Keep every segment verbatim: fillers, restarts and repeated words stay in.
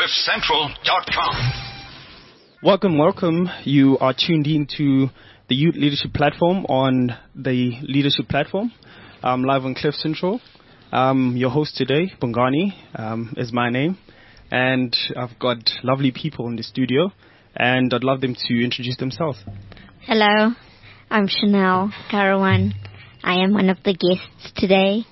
cliff central dot com. Welcome, welcome. You are tuned in to the Youth Leadership Platform on the Leadership Platform, um, live on Cliff Central. Um, your host today, Bongani, um, is my name, and I've got lovely people in the studio, and I'd love them to introduce themselves. Hello, I'm Chanel Karawan. I am one of the guests today.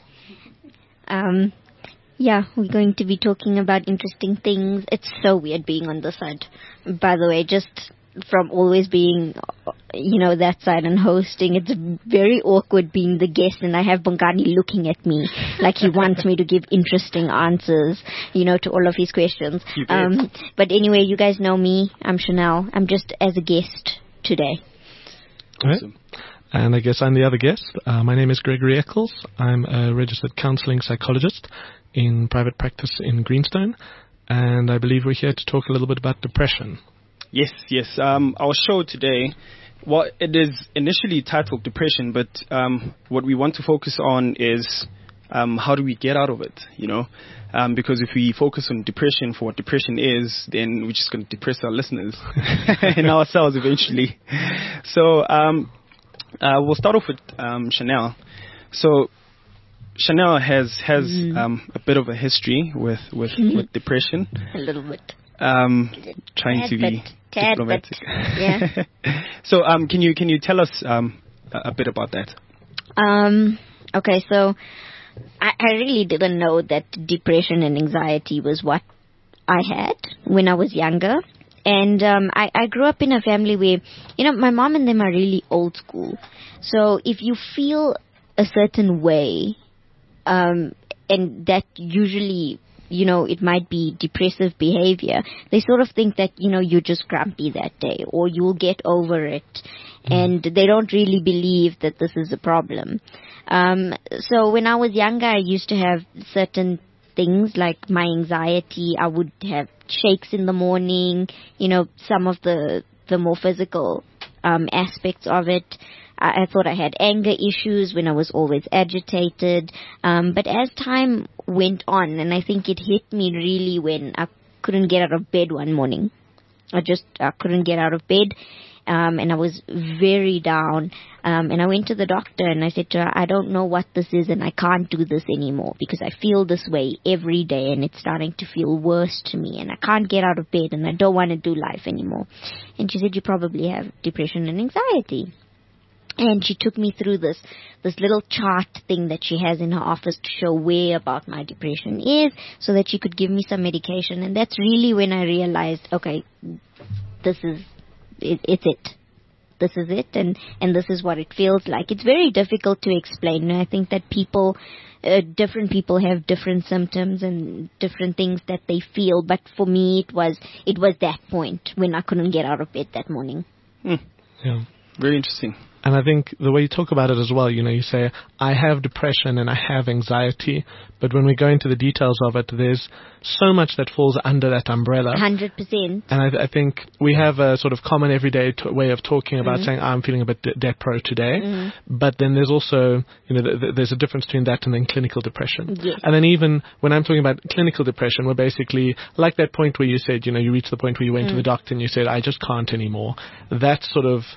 Um, yeah, we're going to be talking about interesting things. It's so weird being on this side, by the way, just from always being, you know, that side and hosting. It's very awkward being the guest and I have Bongani looking at me like he wants me to give interesting answers, you know, to all of his questions. Um, but anyway, you guys know me. I'm Chanel. I'm just as a guest today. Awesome. Right. And I guess I'm the other guest. Uh, my name is Gregory Eccles. I'm a registered counseling psychologist in private practice in Greenstone. And I believe we're here to talk a little bit about depression. Yes, yes. Um, our show today, well, it is initially titled Depression, but um, what we want to focus on is um, how do we get out of it, you know? Um, because if we focus on depression for what depression is, then we're just going to depress our listeners and ourselves eventually. So um, uh, we'll start off with um, Chanel. So Chanel has has mm. um, a bit of a history with, with, with depression. A little bit. Um, trying tad to be bit, diplomatic. Yeah. So, um, can you can you tell us um a, a bit about that? Um. Okay. So, I, I really didn't know that depression and anxiety was what I had when I was younger, and um, I I grew up in a family where, you know, my mom and them are really old school. So if you feel a certain way, um, and that usually, you know, it might be depressive behavior, they sort of think that, you know, you're just grumpy that day or you'll get over it. Mm. And they don't really believe that this is a problem. Um, so when I was younger, I used to have certain things like my anxiety. I would have shakes in the morning, you know, some of the, the more physical um, aspects of it. I thought I had anger issues when I was always agitated. Um, but as time went on, and I think it hit me really when I couldn't get out of bed one morning. I just I couldn't get out of bed, um, and I was very down. Um, and I went to the doctor and I said to her, I don't know what this is and I can't do this anymore because I feel this way every day and it's starting to feel worse to me and I can't get out of bed and I don't want to do life anymore. And she said, you probably have depression and anxiety. And she took me through this this little chart thing that she has in her office to show where about my depression is so that she could give me some medication. And that's really when I realized, okay, this is, it, it's it. This is it, and, and this is what it feels like. It's very difficult to explain. I think that people, uh, different people have different symptoms and different things that they feel. But for me, it was it was that point when I couldn't get out of bed that morning. Hmm. Yeah. Very interesting. And I think the way you talk about it as well, you know, you say, I have depression and I have anxiety, but when we go into the details of it, there's so much that falls under that umbrella. one hundred percent. And I, I think we have a sort of common everyday t- way of talking about mm-hmm. saying, I'm feeling a bit de- depro today. Mm-hmm. But then there's also, you know, th- th- there's a difference between that and then clinical depression. Yes. And then even when I'm talking about clinical depression, we're basically like that point where you said, you know, you reached the point where you went mm. to the doctor and you said, I just can't anymore. That's sort of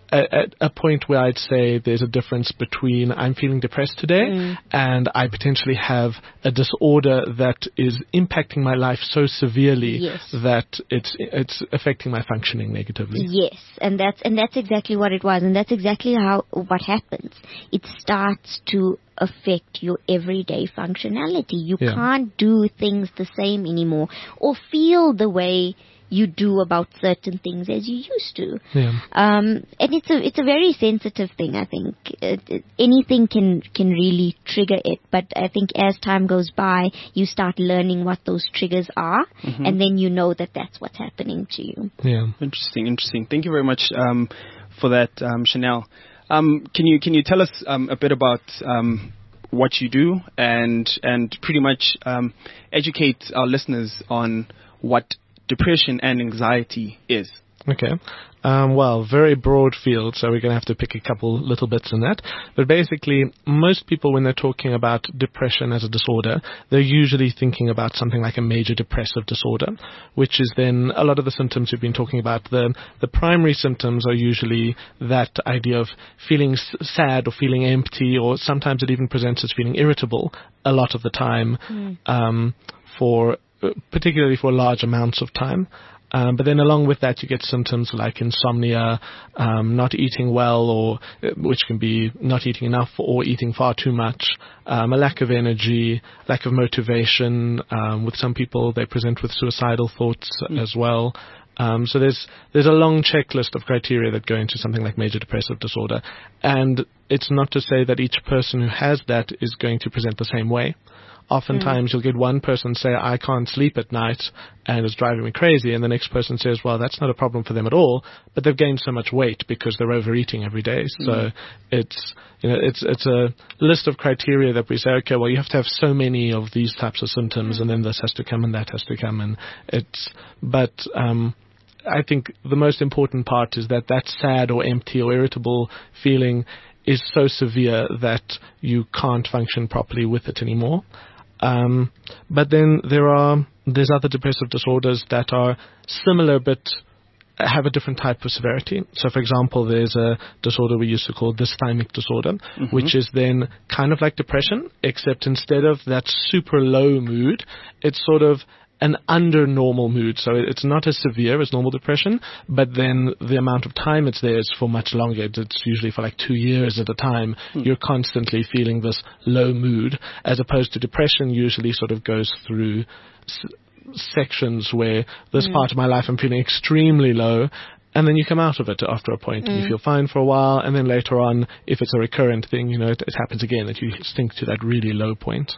At a point where I'd say there's a difference between I'm feeling depressed today mm. and I potentially have a disorder that is impacting my life so severely yes. that it's it's affecting my functioning negatively. Yes, and that's and that's exactly what it was, and that's exactly how what happens. It starts to affect your everyday functionality. You yeah. can't do things the same anymore or feel the way you do about certain things as you used to. Yeah. Um, and it's a it's a very sensitive thing, I think. It, it, anything can, can really trigger it, but I think as time goes by, you start learning what those triggers are, mm-hmm. and then you know that that's what's happening to you. Yeah. Interesting, interesting. Thank you very much um, for that, um, Chanel. Um, can you can you tell us um, a bit about um, what you do and and pretty much um, educate our listeners on what depression and anxiety is? Okay. Um, well, very broad field, so we're going to have to pick a couple little bits in that. But basically, most people, when they're talking about depression as a disorder, they're usually thinking about something like a major depressive disorder, which is then a lot of the symptoms we've been talking about. The, the primary symptoms are usually that idea of feeling s- sad or feeling empty, or sometimes it even presents as feeling irritable a lot of the time, mm. um, for particularly for large amounts of time. Um, but then along with that, you get symptoms like insomnia, um, not eating well, or which can be not eating enough or eating far too much, um, a lack of energy, lack of motivation. Um, with some people, they present with suicidal thoughts mm. as well. Um, so there's there's a long checklist of criteria that go into something like major depressive disorder. And it's not to say that each person who has that is going to present the same way. Oftentimes mm. you'll get one person say, I can't sleep at night and it's driving me crazy. And the next person says, well, that's not a problem for them at all, but they've gained so much weight because they're overeating every day. Mm. So it's, you know, it's, it's a list of criteria that we say, okay, well, you have to have so many of these types of symptoms mm. and then this has to come and that has to come. And it's, but, um, I think the most important part is that that sad or empty or irritable feeling is so severe that you can't function properly with it anymore. Um, but then there are there's other depressive disorders that are similar but have a different type of severity. So, for example, there's a disorder we used to call dysthymic disorder, mm-hmm. which is then kind of like depression, except instead of that super low mood, it's sort of an under normal mood. So it's not as severe as normal depression, but then the amount of time it's there is for much longer. It's usually for like two years at a time. Hmm. You're constantly feeling this low mood, as opposed to depression usually sort of goes through s- sections where this mm. part of my life I'm feeling extremely low, and then you come out of it after a point, mm. and you feel fine for a while, and then later on, if it's a recurrent thing, you know, it, it happens again, that you sink to that really low point.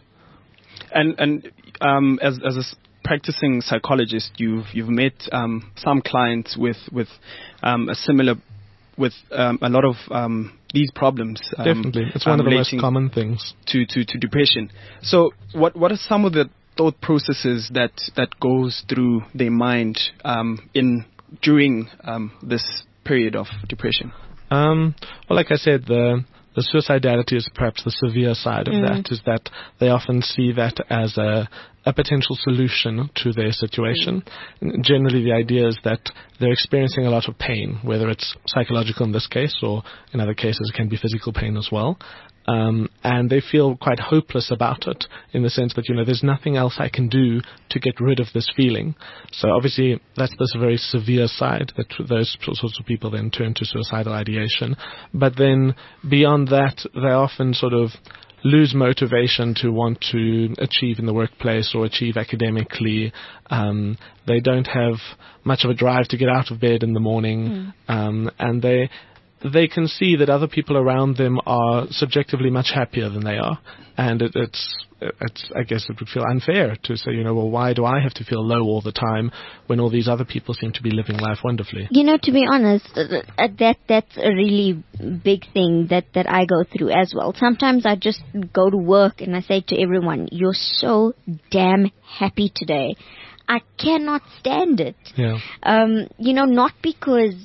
And and um, as as a practicing psychologist, you've you've met um, some clients with with um, a similar with um, a lot of um, these problems. Um, Definitely, it's one um, of the most common things to, to to depression. So, what what are some of the thought processes that that goes through their mind um, in during um, this period of depression? Um, well, like I said, the The suicidality is perhaps the severe side of mm. that, is that they often see that as a, a potential solution to their situation. Mm. Generally, the idea is that they're experiencing a lot of pain, whether it's psychological in this case, or in other cases it can be physical pain as well. Um, and they feel quite hopeless about it, in the sense that, you know, there's nothing else I can do to get rid of this feeling. So obviously that's this very severe side that those sorts of people then turn to suicidal ideation. But then beyond that, they often sort of lose motivation to want to achieve in the workplace or achieve academically. Um, they don't have much of a drive to get out of bed in the morning, mm. um, and they they can see that other people around them are subjectively much happier than they are. And it, it's, it's, I guess it would feel unfair to say, you know, well, why do I have to feel low all the time when all these other people seem to be living life wonderfully? You know, to be honest, uh, that that's a really big thing that, that I go through as well. Sometimes I just go to work and I say to everyone, you're so damn happy today. I cannot stand it. Yeah. Um, you know, not because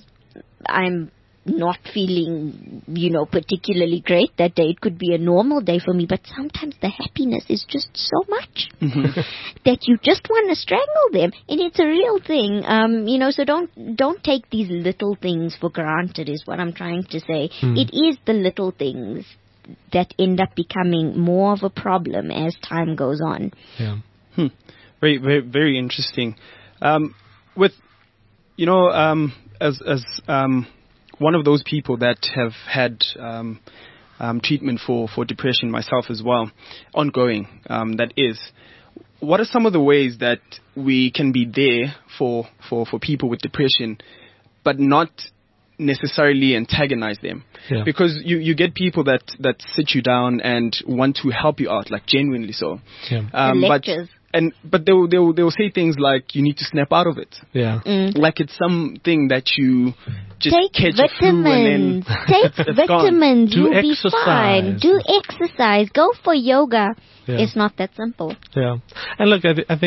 I'm not feeling, you know, particularly great that day. It could be a normal day for me, but sometimes the happiness is just so much mm-hmm. that you just want to strangle them, and it's a real thing. Um, you know, so don't don't take these little things for granted, is what I'm trying to say. Mm. It is the little things that end up becoming more of a problem as time goes on. Yeah. Hmm. Very, very, very interesting. Um, with, you know, um, as as um. one of those people that have had um, um, treatment for, for depression myself as well, ongoing, um, that is, what are some of the ways that we can be there for, for, for people with depression, but not necessarily antagonize them? Yeah. Because you, you get people that, that sit you down and want to help you out, like genuinely so. Yeah. Um, but, and, but they'll, they'll, they'll say things like, you need to snap out of it. Yeah. Mm. Like it's something that you just take catch vitamins. a flu and then Take vitamins. Do You'll exercise. be fine. Do exercise. Go for yoga. Yeah. It's not that simple. Yeah. And look, I, th- I think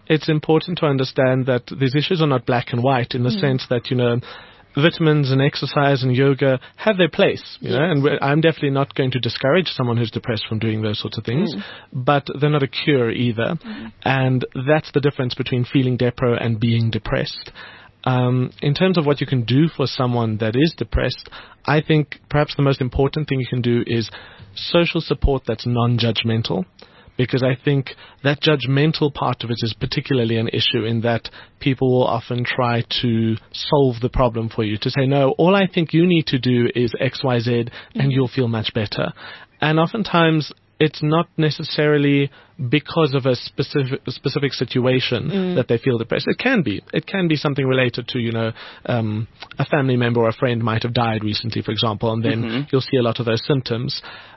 it's important to understand that these issues are not black and white in the mm. sense that, you know, vitamins and exercise and yoga have their place, you yes. know, and I'm definitely not going to discourage someone who's depressed from doing those sorts of things, mm. but they're not a cure either. Mm. And that's the difference between feeling depro and being depressed. Um, in terms of what you can do for someone that is depressed, I think perhaps the most important thing you can do is social support that's non-judgmental. Because I think that judgmental part of it is particularly an issue in that people will often try to solve the problem for you, to say, no, all I think you need to do is X, Y, Z, mm-hmm. and you'll feel much better. And oftentimes it's not necessarily because of a specific specific situation mm. that they feel depressed. It can be. It can be something related to, you know, um, a family member or a friend might have died recently, for example, and then mm-hmm. you'll see a lot of those symptoms.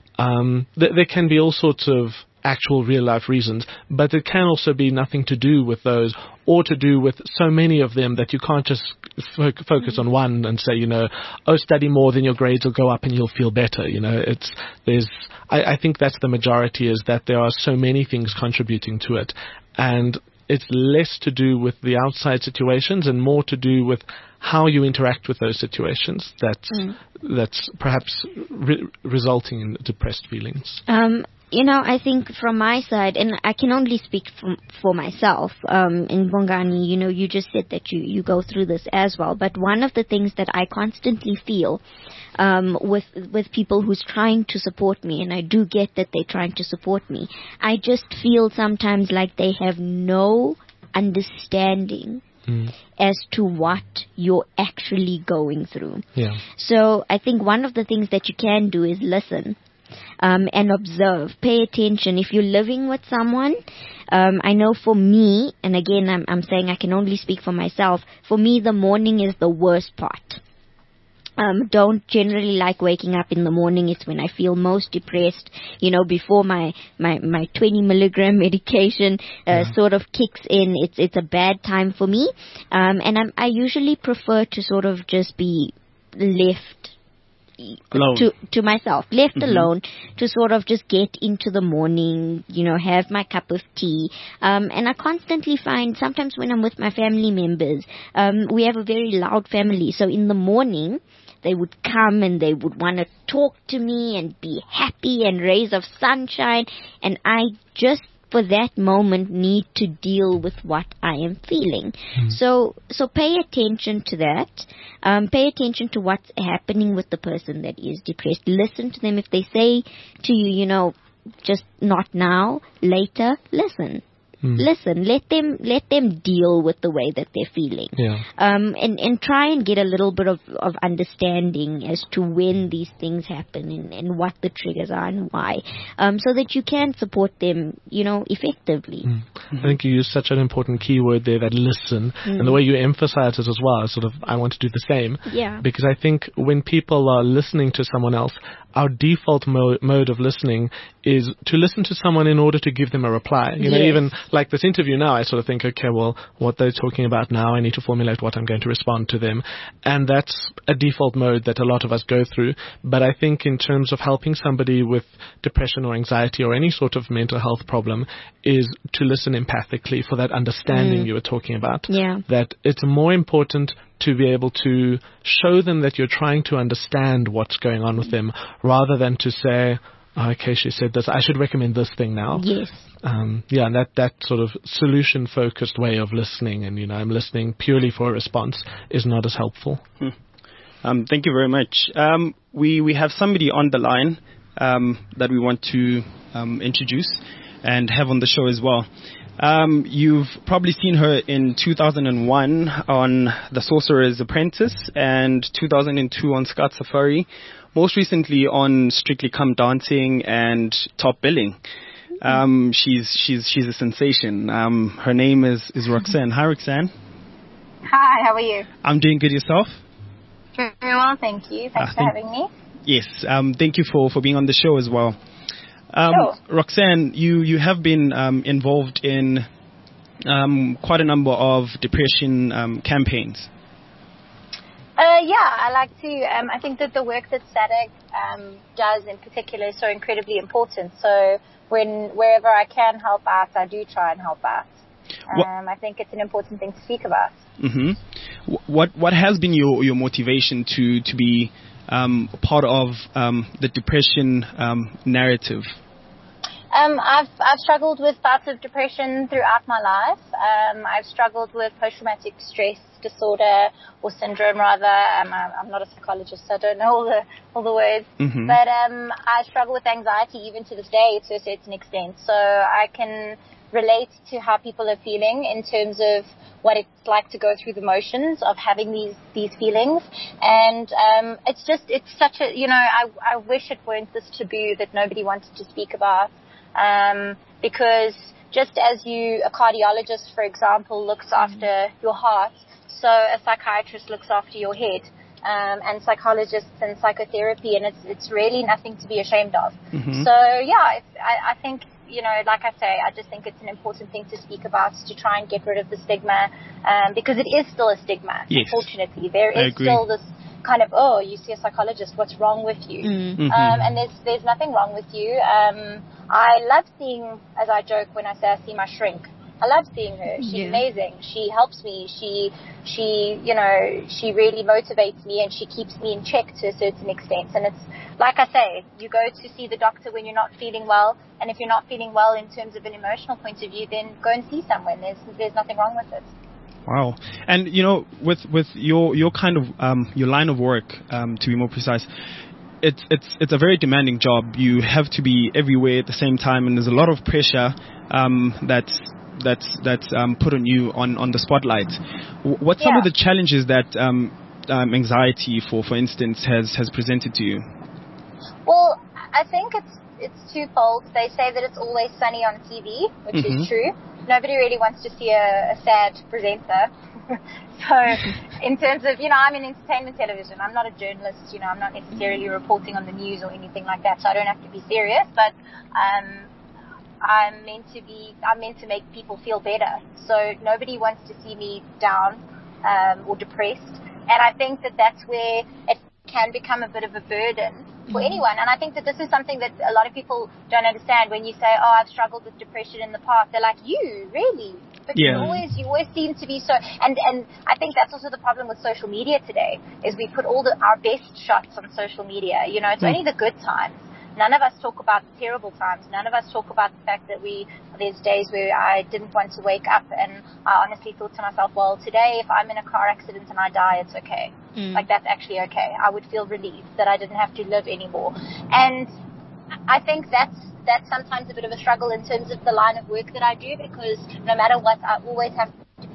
Um, th- there can be all sorts of actual real-life reasons, but it can also be nothing to do with those or to do with so many of them that you can't just fo- focus on one and say, you know, oh, study more, then your grades will go up and you'll feel better. You know, it's, there's, I, I think that's the majority, is that there are so many things contributing to it. And it's less to do with the outside situations and more to do with how you interact with those situations that's, mm. that's perhaps re- resulting in depressed feelings. Um, You know, I think from my side, and I can only speak from, for myself, um, in Bongani, you know, you just said that you, you go through this as well. But one of the things that I constantly feel um, with with people who's trying to support me, and I do get that they're trying to support me, I just feel sometimes like they have no understanding Mm. as to what you're actually going through. Yeah. So I think one of the things that you can do is listen. Um, and observe, pay attention. If you're living with someone, um, I know for me, and again, I'm, I'm saying I can only speak for myself, for me, the morning is the worst part. Um, don't generally like waking up in the morning. It's when I feel most depressed, you know, before my, my, my twenty milligram medication, uh, yeah. sort of kicks in. It's, it's a bad time for me. Um, and I'm, I usually prefer to sort of just be left Alone. to to myself, left mm-hmm. alone, to sort of just get into the morning, you know, have my cup of tea. Um, and I constantly find, sometimes when I'm with my family members, um, we have a very loud family. So in the morning, they would come and they would want to talk to me and be happy and rays of sunshine. And I just, for that moment, need to deal with what I am feeling. Mm. So, so pay attention to that. Um, pay attention to what's happening with the person that is depressed. Listen to them. If they say to you, you know, just not now, later, listen. Mm. Listen, let them let them deal with the way that they're feeling. Yeah. Um, and, and try and get a little bit of, of understanding as to when these things happen and, and what the triggers are and why, um, so that you can support them, you know, effectively. Mm. Mm-hmm. I think you use such an important keyword there, that listen, mm. and the way you emphasize it as well, sort of, I want to do the same. Yeah. Because I think when people are listening to someone else, our default mo- mode of listening is to listen to someone in order to give them a reply. You know, yes. even like this interview now, I sort of think, okay, well, what they're talking about now, I need to formulate what I'm going to respond to them. And that's a default mode that a lot of us go through. But I think in terms of helping somebody with depression or anxiety or any sort of mental health problem is to listen empathically for that understanding mm. you were talking about. Yeah. That it's more important to be able to show them that you're trying to understand what's going on with them, rather than to say, oh, okay, she said this, I should recommend this thing now. Yes. Um, yeah, and that, that sort of solution-focused way of listening, and, you know, I'm listening purely for a response, is not as helpful. Hmm. Um, thank you very much. Um, we, we have somebody on the line um, that we want to um, introduce and have on the show as well. Um, you've probably seen her in two thousand one on The Sorcerer's Apprentice and two thousand two on Scout Safari, most recently on Strictly Come Dancing and Top Billing. Um, she's she's she's a sensation. Um, her name is, is Roxanne. Hi, Roxanne. Hi, how are you? I'm doing good. Yourself? Very well, thank you. Thanks uh, for having me. Yes, um, thank you for, for being on the show as well. Um, sure. Roxanne, you, you have been um, involved in um, quite a number of depression um, campaigns. Uh, yeah, I like to. Um, I think that the work that SADC um, does in particular is so incredibly important. So when wherever I can help out, I do try and help out. Um, I think it's an important thing to speak about. Mm-hmm. What what has been your, your motivation to to be um, part of um, the depression um, narrative? Um, I've I've struggled with bouts of depression throughout my life. Um, I've struggled with post-traumatic stress disorder or syndrome, rather. Um, I, I'm not a psychologist, so I don't know all the all the words. Mm-hmm. But um, I struggle with anxiety even to this day, to a certain extent. So I can relate to how people are feeling in terms of what it's like to go through the motions of having these these feelings. And um, it's just it's such a you know I I wish it weren't this taboo that nobody wanted to speak about. Um, because just as you, a cardiologist, for example, looks after your heart, so a psychiatrist looks after your head, um, and psychologists and psychotherapy, and it's it's really nothing to be ashamed of. Mm-hmm. So yeah, it's, I, I think, you know, like I say, I just think it's an important thing to speak about, to try and get rid of the stigma, um, because it is still a stigma. Yes. Unfortunately, there I is agree. still this kind of, oh, you see a psychologist, what's wrong with you? Mm. Mm-hmm. Um, and there's there's nothing wrong with you. Um, I love seeing, as I joke when I say I see my shrink. I love seeing her. She's Yeah. amazing. She helps me. She she you know she really motivates me, and she keeps me in check to a certain extent. And it's like I say, you go to see the doctor when you're not feeling well, and if you're not feeling well in terms of an emotional point of view, then go and see someone. There's there's nothing wrong with it. Wow. And, you know, with, with your, your kind of, um, your line of work, um, to be more precise, it's, it's, it's a very demanding job. You have to be everywhere at the same time, and there's a lot of pressure, um, that's, that's, that's, um, put on you on, on the spotlight. W- What's some Yeah. of the challenges that, um, um, anxiety, for, for instance, has, has presented to you? Well, I think it's it's twofold. They say that it's always sunny on T V, which Mhm. is true. Nobody really wants to see a, a sad presenter. So in terms of, you know, I'm in entertainment television. I'm not a journalist. You know, I'm not necessarily reporting on the news or anything like that, so I don't have to be serious. But um, I'm meant to be, I'm meant to make people feel better. So nobody wants to see me down um, or depressed. And I think that that's where it can become a bit of a burden for anyone. And I think that this is something that a lot of people don't understand. When you say, oh, I've struggled with depression in the past, they're like, you, really? But Yeah. you always, you always seem to be so, and, and I think that's also the problem with social media today, is we put all the, our best shots on social media. You know, it's Mm. only the good times. None of us talk about the terrible times. None of us talk about the fact that we, there's days where I didn't want to wake up, and I honestly thought to myself, well, today if I'm in a car accident and I die, it's okay. Mm. Like, that's actually okay. I would feel relieved that I didn't have to live anymore. And I think that's, that's sometimes a bit of a struggle in terms of the line of work that I do, because no matter what, I always have to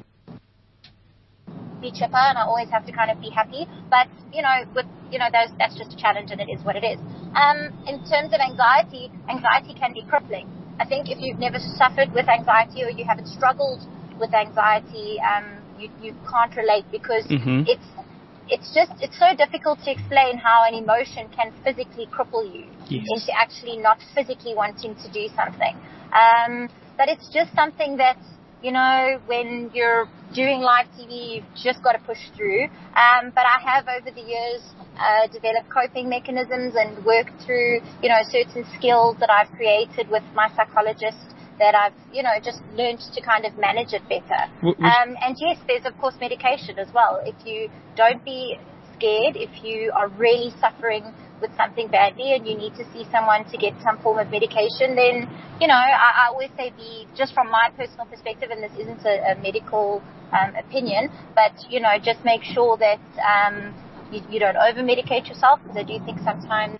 be chipper, and I always have to kind of be happy. But, you know, with, you know, those, that's just a challenge, and it is what it is. Um, in terms of anxiety, anxiety can be crippling. I think if you've never suffered with anxiety, or you haven't struggled with anxiety, um, you, you can't relate, because Mhm. it's, it's just, it's so difficult to explain how an emotion can physically cripple you Yes. into actually not physically wanting to do something. Um, but it's just something that, you know, when you're doing live T V, you've just got to push through. Um, but I have over the years uh, developed coping mechanisms and worked through, you know, certain skills that I've created with my psychologist, that I've, you know, just learned to kind of manage it better. W- would- Um, and yes, there's of course medication as well. If you don't be scared, if you are really suffering with something badly and you need to see someone to get some form of medication, then, you know, I, I always say, be, just from my personal perspective, and this isn't a, a medical um, opinion, but, you know, just make sure that um, you, you don't over-medicate yourself, because I do think sometimes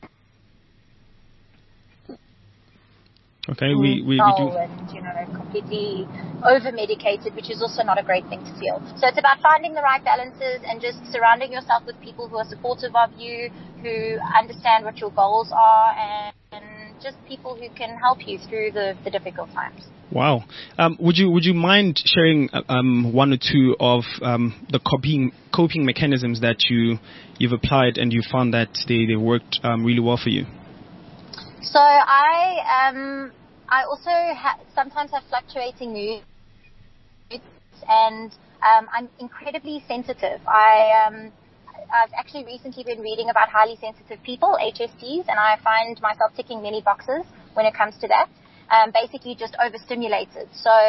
Okay, we, we, we do. dull and, you know, completely over-medicated, which is also not a great thing to feel. So it's about finding the right balances and just surrounding yourself with people who are supportive of you, who understand what your goals are, and, and just people who can help you through the, the difficult times. Wow. Um, would you would you mind sharing uh, um, one or two of um, the coping coping mechanisms that you you've applied and you found that they, they worked um, really well for you? So I um I also ha- sometimes have fluctuating moods, and um, I'm incredibly sensitive. I um I've actually recently been reading about highly sensitive people, H S Ps, and I find myself ticking many boxes when it comes to that. Um, basically just overstimulated. So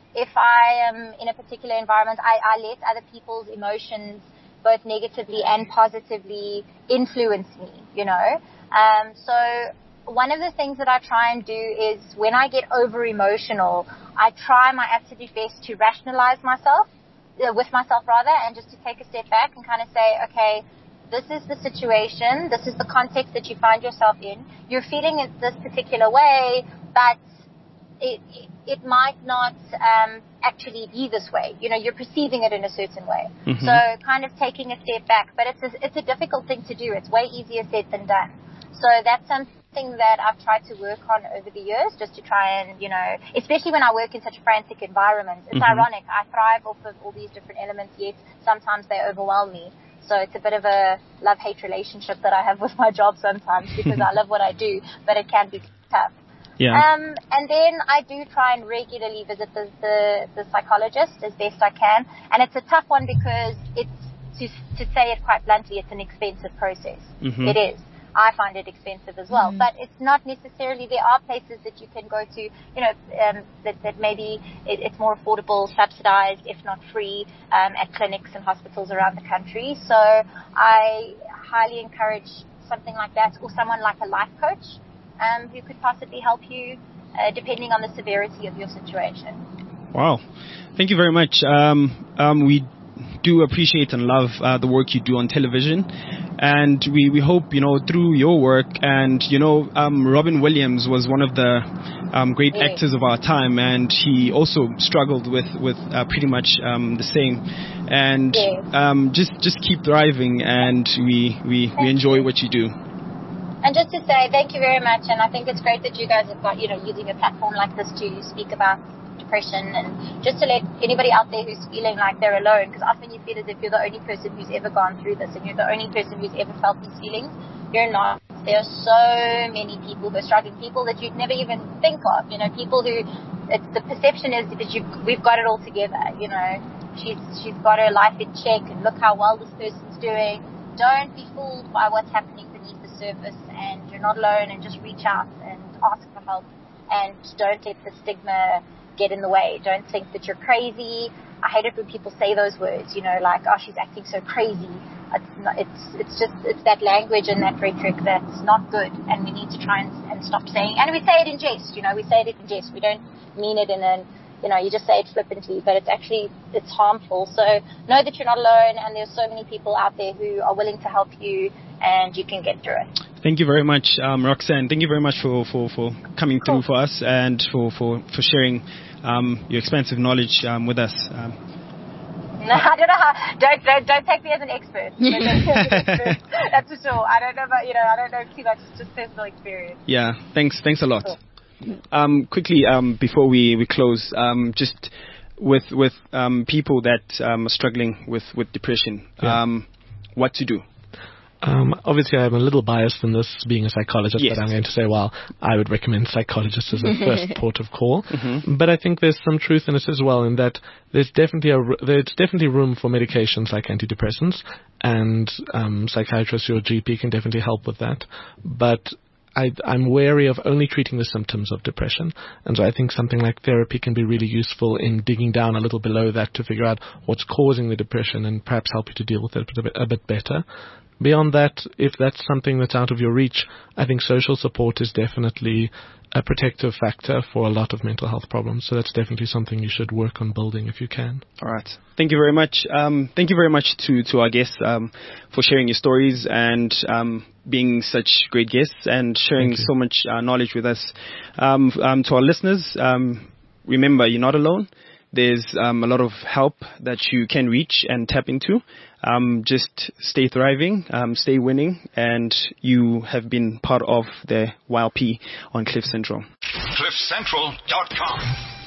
if I am in a particular environment, I, I let other people's emotions, both negatively and positively, influence me, you know. Um, so one of the things that I try and do is when I get over emotional, I try my absolute best to rationalize myself, uh, with myself rather, and just to take a step back and kind of say, okay, this is the situation, this is the context that you find yourself in. You're feeling it this particular way, but it, it, it might not um, actually be this way. You know, you're perceiving it in a certain way. Mm-hmm. So kind of taking a step back. But it's a, it's a difficult thing to do. It's way easier said than done. So that's something that I've tried to work on over the years, just to try and, you know, especially when I work in such frantic environments. It's mm-hmm. ironic. I thrive off of all these different elements, yet sometimes they overwhelm me. So it's a bit of a love-hate relationship that I have with my job sometimes, because I love what I do, but it can be tough. Yeah. Um, and then I do try and regularly visit the, the, the psychologist as best I can. And it's a tough one because it's, to, to say it quite bluntly, it's an expensive process. Mm-hmm. It is. I find it expensive as well. Mm-hmm. But it's not necessarily, there are places that you can go to, you know, um, that, that maybe it, it's more affordable, subsidized, if not free, um, at clinics and hospitals around the country. So I highly encourage something like that, or someone like a life coach. Um, who could possibly help you, uh, depending on the severity of your situation. Wow. Thank you very much. Um, um, we do appreciate and love uh, the work you do on television. And we, we hope, you know, through your work, and, you know, um, Robin Williams was one of the um, great yeah. actors of our time, and he also struggled with, with uh, pretty much um, the same. And yeah. um, just, just keep thriving, and we, we, we enjoy what you do. And just to say thank you very much, and I think it's great that you guys have got, you know, using a platform like this to speak about depression, and just to let anybody out there who's feeling like they're alone, because often you feel as if you're the only person who's ever gone through this, and you're the only person who's ever felt these feelings. You're not. There are so many people who are struggling, people that you'd never even think of, you know, people who, it's, the perception is that you, we've got it all together, you know, she's, she's got her life in check, and look how well this person's doing. Don't be fooled by what's happening beneath the surface, and you're not alone, and just reach out and ask for help, and don't let the stigma get in the way. Don't think that you're crazy. I hate it when people say those words, you know, like, oh, she's acting so crazy. It's not, it's it's just, it's that language and that rhetoric that's not good, and we need to try and, and stop saying, and we say it in jest, you know, we say it in jest. We don't mean it in an, you know, you just say it flippantly, but it's actually, it's harmful. So know that you're not alone, and there's so many people out there who are willing to help you, and you can get through it. Thank you very much, um, Roxanne. Thank you very much for, for, for coming cool. through for us, and for, for, for sharing um, your expansive knowledge um, with us. Um, no, I don't know how, don't, don't, don't take me as an expert. Don't take me as an expert. That's for sure. I don't know about, you know, I don't know too much, it's just personal experience. Yeah, thanks, thanks a lot. Cool. Um, quickly, um, before we, we close, um, just with with um, people that um, are struggling with, with depression, yeah. um, what to do? Um, obviously, I'm a little biased in this, being a psychologist, yes. but I'm going to say, well, I would recommend psychologists as a first port of call. Mm-hmm. But I think there's some truth in it as well, in that there's definitely a, there's definitely room for medications like antidepressants, and um, psychiatrists or G P can definitely help with that. But I, I'm wary of only treating the symptoms of depression, and so I think something like therapy can be really useful in digging down a little below that to figure out what's causing the depression and perhaps help you to deal with it a bit, a bit better. Beyond that, if that's something that's out of your reach, I think social support is definitely a protective factor for a lot of mental health problems. So that's definitely something you should work on building if you can. All right. Thank you very much. Um, thank you very much to, to our guests um, for sharing your stories and um, being such great guests and sharing so much uh, knowledge with us. Um, um, to our listeners, um, remember, you're not alone. There's um, a lot of help that you can reach and tap into. Um, just stay thriving, um, stay winning, and you have been part of the Y L P on Cliff Central. cliff central dot com